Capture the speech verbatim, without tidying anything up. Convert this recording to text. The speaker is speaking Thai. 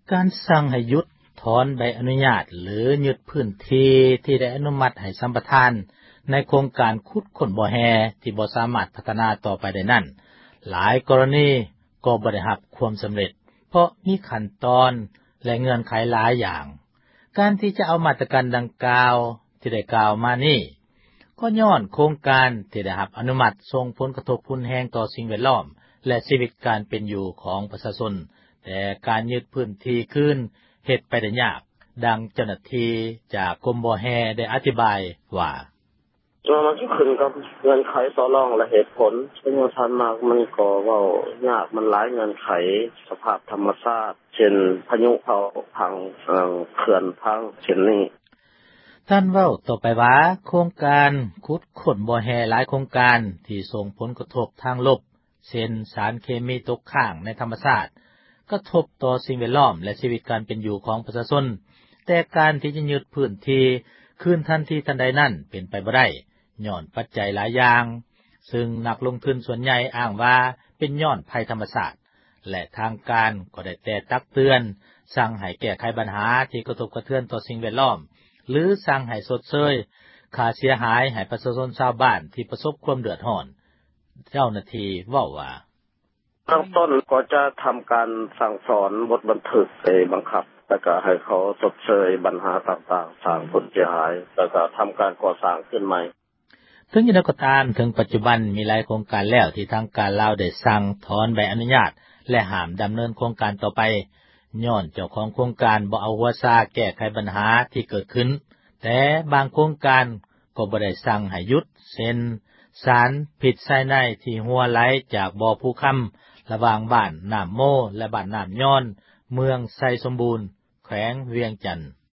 การสั่งให้หยุดถอนใบอนุญาตหรือยึดพื้นที่ที่ได้อนุมัติให้สัมปทานในโครงการขุดค้นบ่อแฮที่บ่สามารถพัฒนาต่อไปได้นั้นหลายกรณีก็บ่ได้รับความสําเร็จเพราะมีขั้นตอนและเงื่อนไขหลายอย่างการที่จะเอามาตรการดังกล่าวที่ได้กล่าวมานี้ก็ย้อนโครงการที่ได้รับอนุมัติส่งผลกระทบรุนแรงต่อสิ่งแวดล้อมและชีวิตการเป็นอยู่ของประชาชนแต่การยึดพื้นที่คืนเฮ็ดไปได้ยากดังเจ้าหน้าที่จากกรมบ่อแฮได้อธิบายว่ามันก็ขึ้นกับเงื่อนไขต่อรองและเหตุผลซึ่งท่านมากมันก็เว้ายากมันหลายเงื่อนไขสภาพธรรมชาติเช่นพายุเข้าพังเอ่อเขื่อนพังเช่นนี้ท่านเว้าต่อไปว่าโครงการขุดค้นบ่อแฮหลายโครงการที่ส่งผลกระทบทางลบเช่นสารเคมีตกค้างในธรรมชาติกระทบต่อสิ่งแวดล้อมและชีวิตการเป็นอยู่ของประชาชนแต่การที่จะยึดพื้นที่คืนทันทีทันใดนั้นเป็นไปบ่ได้ย้อนปัจจัยหลายอย่างซึ่งนักลงทุนส่วนใหญ่อ้างว่าเป็นย้อนภัยธรรมชาติและทางการก็ได้แต่ตักเตือนสั่งให้แก้ไขปัญหาที่กระทบกระเทือนต่อสิ่งแวดล้อมหรือสั่งให้ชดเชยค่าเสียหายให้ประชาชนชาวบ้านที่ประสบความเดือดร้อนเจ้าหน้าที่เว้าว่าเบื้องต้นก็จะทําการสั่งสอนบทบันทึกไปบังคับแล้วก็ให้เขาชดเชยปัญหาต่างๆสร้างผลเสียหายแล้วก็ทําการก่อสร้างขึ้นใหม่ถึงอย่างไรก็ตามถึงปัจจุบันมีหลายโครงการแล้วที่ทางการลาวได้สั่งถอนใบอนุญาตและห้ามดําเนินโครงการต่อไปย้อนเจ้าของโครงการบ่เอาหัวซาแก้ไขปัญหาที่เกิดขึ้นแต่บางโครงการก็บ่ได้สั่งให้หยุดเช่นสารพิษไซไนด์ที่รั่วไหลจากบ่อภูคําระหว่างบ้านน้ําโมและบ้านน้ําย้อนเมืองไซสมบูรณ์แขวงเวียงจันทน์